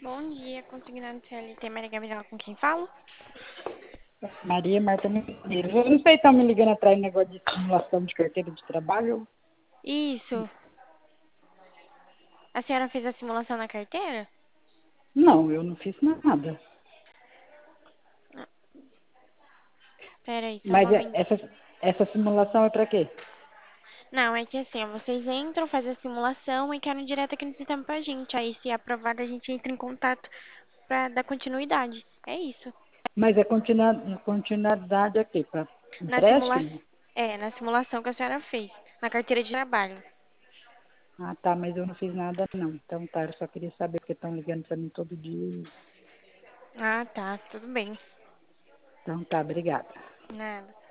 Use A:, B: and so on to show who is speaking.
A: Bom dia, consignado CLT Maria Gabriela, com quem falo?
B: Maria Marta Medeiros. Eu não sei, estão me ligando atrás de negócio de simulação de carteira de trabalho.
A: Isso. A senhora fez a simulação na carteira?
B: Não, eu não fiz nada.
A: Ah, peraí, só um
B: Mas
A: momentinho.
B: essa simulação é para quê?
A: Não, é que assim, ó, vocês entram, fazem a simulação e querem direto aqui no sistema pra gente. Aí, se aprovado, a gente entra em contato pra dar continuidade. É isso.
B: Mas é continuidade aqui, para
A: Na simulação.
B: empréstimo?
A: Na simulação que a senhora fez. Na carteira de trabalho.
B: Ah, tá, mas eu não fiz nada não. Então tá, eu só queria saber porque estão ligando para mim todo dia.
A: Ah, tá, tudo bem.
B: Então tá, obrigada.
A: Nada.